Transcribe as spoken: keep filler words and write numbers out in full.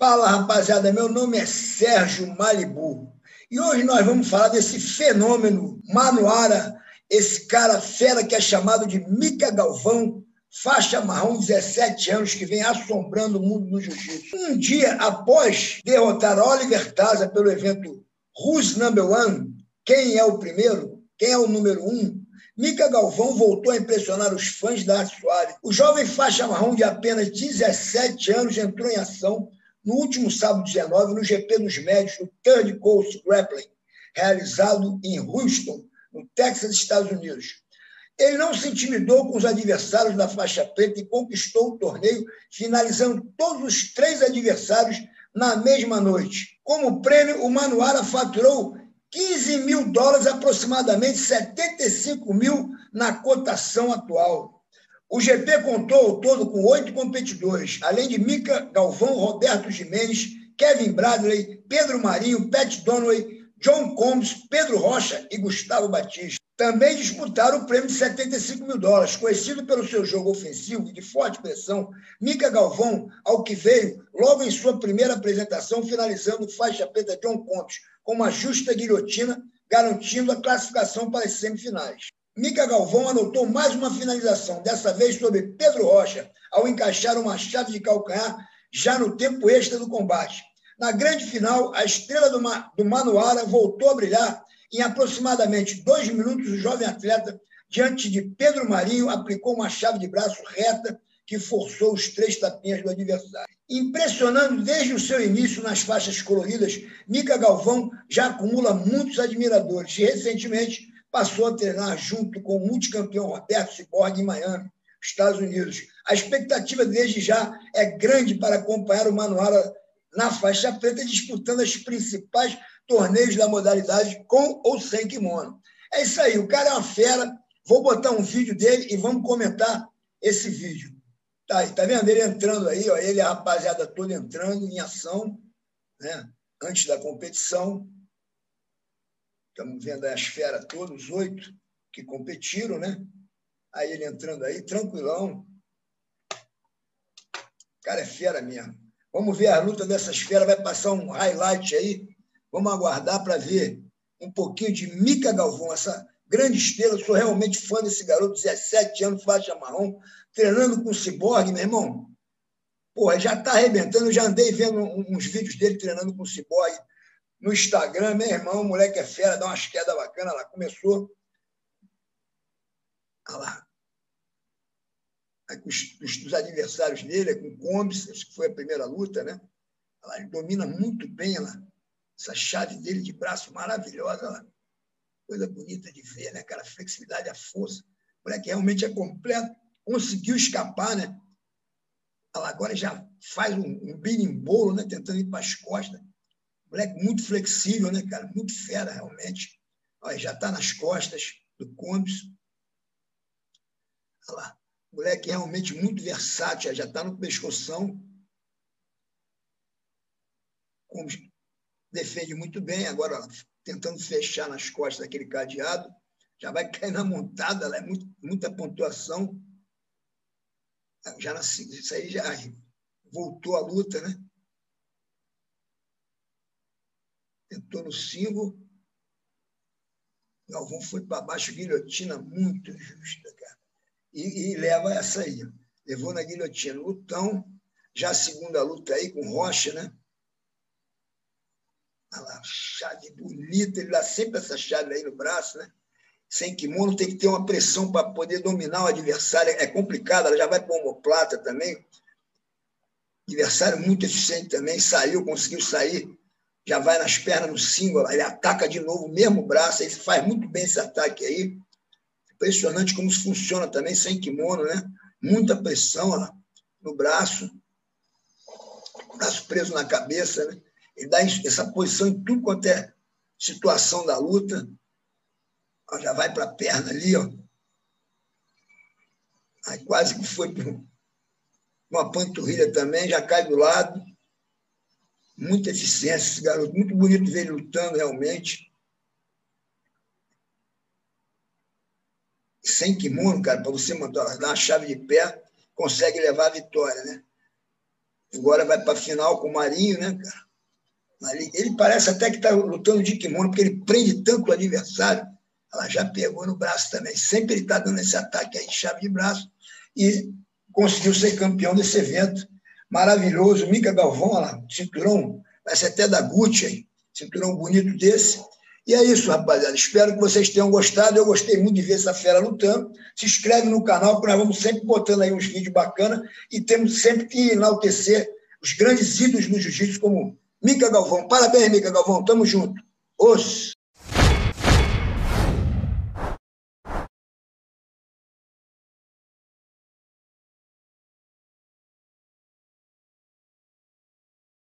Fala, rapaziada, meu nome é Sérgio Malibu e hoje nós vamos falar desse fenômeno Manuara, esse cara fera que é chamado de Mica Galvão, faixa marrom, dezessete anos, que vem assombrando o mundo do jiu-jitsu. Um dia após derrotar Oliver Taza pelo evento Who's Number One, quem é o primeiro, quem é o número um, Mica Galvão voltou a impressionar os fãs da arte suave. O jovem faixa marrom de apenas dezessete anos entrou em ação no último sábado dezenove, no G P dos Médios, no Third Coast Grappling, realizado em Houston, no Texas, Estados Unidos. Ele não se intimidou com os adversários da faixa preta e conquistou o torneio, finalizando todos os três adversários na mesma noite. Como prêmio, o Manuara faturou quinze mil dólares, aproximadamente setenta e cinco mil na cotação atual. O G P contou ao todo com oito competidores, além de Mica Galvão, Roberto Jimenez, Kevin Bradley, Pedro Marinho, Pat Donway, John Combs, Pedro Rocha e Gustavo Batista. Também disputaram o prêmio de setenta e cinco mil dólares. Conhecido pelo seu jogo ofensivo e de forte pressão, Mica Galvão, ao que veio logo em sua primeira apresentação, finalizando faixa preta John Combs com uma justa guilhotina, garantindo a classificação para as semifinais. Mica Galvão anotou mais uma finalização, dessa vez sobre Pedro Rocha, ao encaixar uma chave de calcanhar já no tempo extra do combate. Na grande final, a estrela do, Ma do Manuara voltou a brilhar. Em aproximadamente dois minutos, o jovem atleta, diante de Pedro Marinho, aplicou uma chave de braço reta que forçou os três tapinhas do adversário. Impressionando desde o seu início nas faixas coloridas, Mica Galvão já acumula muitos admiradores e, recentemente, passou a treinar junto com o multicampeão Roberto Cyborg em Miami, Estados Unidos. A expectativa desde já é grande para acompanhar o Manuara na faixa preta, disputando os principais torneios da modalidade com ou sem kimono. É isso aí, o cara é uma fera. Vou botar um vídeo dele e vamos comentar esse vídeo. Tá aí, tá vendo? Ele entrando aí, ó, ele e a rapaziada toda entrando em ação, né? Antes da competição. Estamos vendo aí as feras todos, os oito que competiram, né? Aí ele entrando aí, tranquilão. O cara é fera mesmo. Vamos ver a luta dessas feras, vai passar um highlight aí. Vamos aguardar para ver um pouquinho de Mica Galvão, essa grande estrela. Eu sou realmente fã desse garoto, dezessete anos, faixa marrom, treinando com o Cyborg, meu irmão. Porra, já está arrebentando. Eu já andei vendo uns vídeos dele treinando com o Cyborg no Instagram. Meu irmão, o moleque é fera, dá umas quedas bacanas lá. Começou. Olha lá. Aí, com os, os, os adversários dele, com o Combs, acho que foi a primeira luta, né? Olha lá, ele domina muito bem lá. Essa chave dele de braço maravilhosa, olha lá. Coisa bonita de ver, né, cara? A flexibilidade, a força. O moleque realmente é completo. Conseguiu escapar, né? Olha lá, agora já faz um, um birimbolo, né? Tentando ir para as costas. Moleque muito flexível, né, cara? Muito fera, realmente. Olha, já está nas costas do Combs. Olha lá. Moleque realmente muito versátil, já está no pescoção. Combs defende muito bem, agora ó, tentando fechar nas costas daquele cadeado. Já vai cair na montada, é muito, muita pontuação. Já na, isso aí já voltou a luta, né? Tentou no símbolo. Galvão foi para baixo, guilhotina muito justa, cara. E, e leva essa aí. Levou na guilhotina. Lutão, já a segunda luta aí com Rocha, né? Olha lá, chave bonita. Ele dá sempre essa chave aí no braço, né? Sem kimono, tem que ter uma pressão para poder dominar o adversário. É complicado, ela já vai para omoplata também. Adversário muito eficiente também. Saiu, conseguiu sair. Já vai nas pernas no single, ele ataca de novo o mesmo braço, aí faz muito bem esse ataque aí. Impressionante como isso funciona também, sem kimono, né? Muita pressão lá no braço, braço preso na cabeça, né? Ele dá essa posição em tudo quanto é situação da luta. Ó, já vai para a perna ali, ó. Aí quase que foi para uma panturrilha também, já cai do lado. Muita eficiência esse garoto, muito bonito ver ele lutando realmente. Sem kimono, cara, para você mandar, dar uma chave de pé, consegue levar a vitória, né? Agora vai para a final com o Marinho, né, cara? Ele parece até que está lutando de kimono, porque ele prende tanto o adversário. Ela já pegou no braço também. Sempre ele está dando esse ataque aí de chave de braço. E conseguiu ser campeão desse evento maravilhoso. Mica Galvão, olha lá, cinturão, parece até da Gucci aí. Cinturão bonito desse. E é isso, rapaziada. Espero que vocês tenham gostado. Eu gostei muito de ver essa fera lutando. Se inscreve no canal, porque nós vamos sempre botando aí uns vídeos bacanas e temos sempre que enaltecer os grandes ídolos no jiu-jitsu como Mica Galvão. Parabéns, Mica Galvão. Tamo junto. Os.